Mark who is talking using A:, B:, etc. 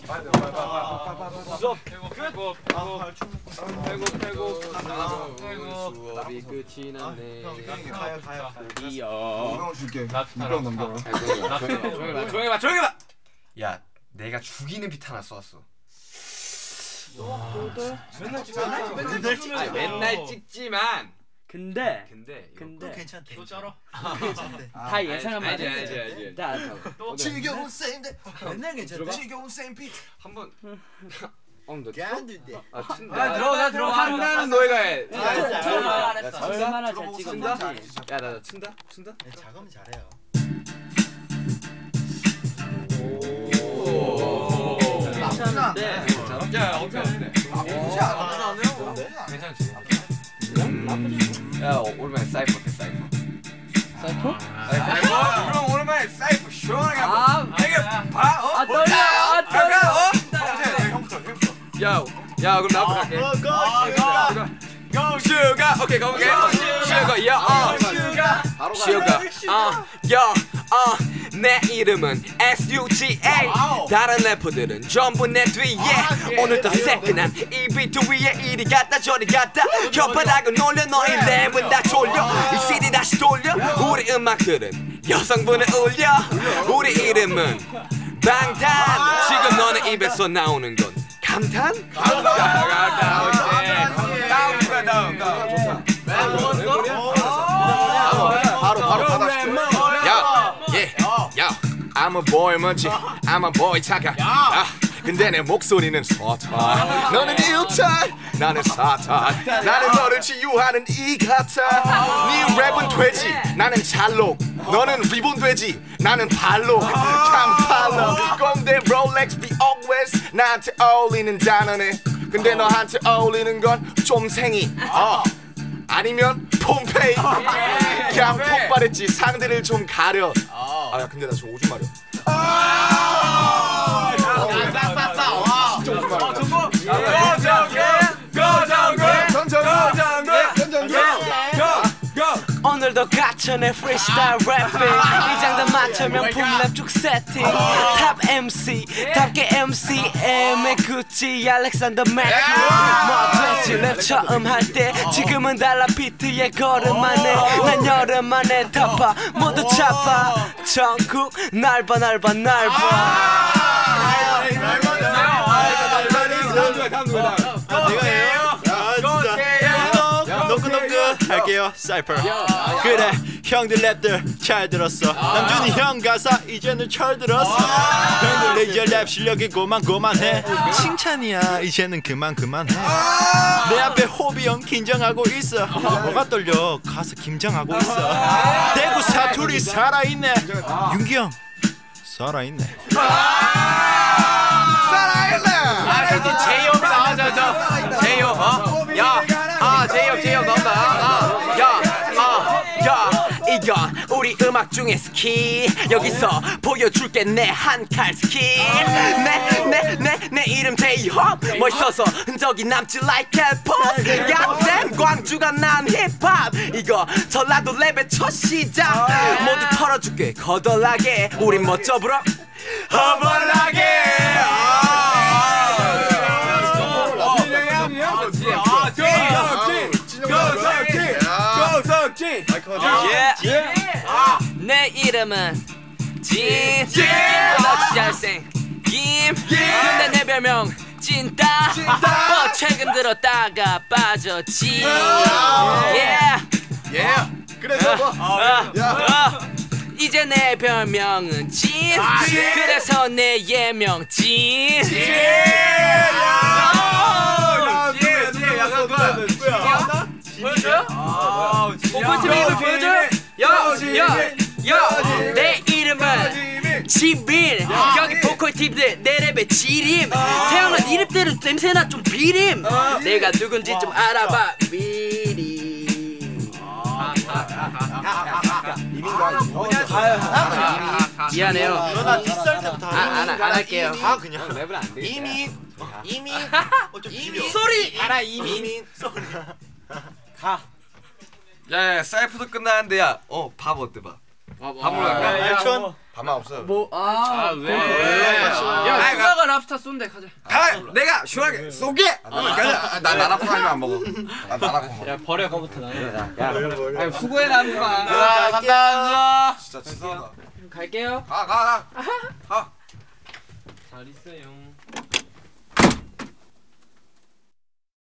A: 수업이 끝이 났네.
B: 가요.
C: 이거 줄게. 이거 넘겨.
A: 조용히 봐. 야, 내가 죽이는 비트 하나 쏘았어. 맨날 찍지만.
D: 근데
B: 괜찮대.
E: 또 쩔어.
D: 다 예상하면
A: 알지.
D: 다
B: 지겨운 쌤들. 맨날 괜찮대.
C: 지겨운 쌤피.
A: 한번.
B: 깐들대.
A: 나 들어. 한다는 너희가 해.
D: 얼마나 잘 찍었는지.
A: 야, 나 친다.
B: 작으면 잘해요.
D: 괜찮은데.
A: 야, 어때? 괜찮지? 야, 오랜만에 사이퍼 해, 사이퍼? 그럼 오랜만에 사이퍼 시원하게 한번. 이게 봐, 떨려. 야, 그럼 나부터 갈게. 슈가, 오케이, 가볼게. 슈가, 내 이름은 SUGA. 다른 래퍼들은 전부 내 뒤에. 오늘도 새끈한 이 비트 위에 이리 갔다 저리 갔다 혓바닥을 놀려. 너희 랩은 다 졸려. 이 CD 다시 돌려. 우리 음악들은 여성분을 울려. 우리 이름은 방탄. 지금 너네 입에서 나오는 건 감탄? 다음. 바로 받아줄게. 야, I'm a boy 먼지, I'm a boy 착각. 근데 내 목소리는 서탄. 너는 일탄, 나는 사탄. 나는 너를 치유하는 이 같아. 네 랩은 돼지, 나는 잘록. 너는 리본 돼지, 나는 발록. 강팔로 꼰대 롤렉스 be always. 나한테 어울리는 단어네. 근데 너한테 어울리는 건 쫌생이. 아니면 폼페이. 그냥 폭발했지. 상대를 좀 가려. 야, 근데 나 지금 오줌 마려. 오늘도 갇혀 내 프리스타일 래핑. 이 장단 맞춰 명품 랩쭉 세팅. 탑 MC 답게 MCM의 구찌 알렉산더 맥. 뭐 됐지 랩 처음 할 때. 지금은 달라 비트에 걸음만 해. 난 여름 만에 타파 모두 차파. 전국 날봐.
B: 내가 해요? 너그 할게요. 사이퍼. 그래 형들 랩들 잘 들었어. 남준이 형 가사 이제는 철 들었어. 형들 이제 랩 실력이 고만해. 칭찬이야 이제는 그만해. 내 앞에 호비 형 긴장하고 있어. 뭐가 떨려 가서 김장하고 있어. 대구 사투리 살아있네. 윤기 형 살아있네.
A: 제이홉이 나오죠. 제이홉. 제이홉 나온다. 이건 우리 음악 중에 스킬. 여기서 보여줄게 내 한 칼 스킬. 내 이름 제이홉. 멋있어서 흔적이 남지 like 캘포스. 야댐 광주가 난 힙합. 이거 전라도 랩의 첫 시작. 모두 털어줄게 거덜나게. 우린 멋져 불어 허벌나게. 내 이름은 진. 너 잘생 김. 근데 내 별명 찐따. 최근 들었다가 빠졌지.
C: 그래서
A: 이제 내 별명은 진. 그래서 내 예명 진. 보여줘요? 오픈팀이 이걸 보여줘요? 내 이름은 지빈. 여기 보컬 팀들 내 랩의 지림. 태어난 이름대로 냄새나 좀 비림. 내가 누군지 좀 알아봐 미리. 미안해요.
B: 너나 뒷살 때부터
A: 안 할게요.
B: 그냥
A: 랩은 안 돼.
B: 이민
A: 소리.
B: 알아 이민 가.
A: 야, 사이프도 끝나는데 야, 밥 어때 봐? 밥 먹을까?
B: 알촌
A: 가만 없어.
E: 왜?
D: 야 수다가 랍스타 쏜대 가자.
C: 내가 시원하게 쏘게.
A: 나 나나코 아니면 안 먹어. 나 나나코 먹어.
E: 야 버려 거부터 나는.
D: 야 수고해라 누가.
E: 간다.
A: 진짜 치사하다.
D: 갈게요.
A: 가.
E: 잘 있어요.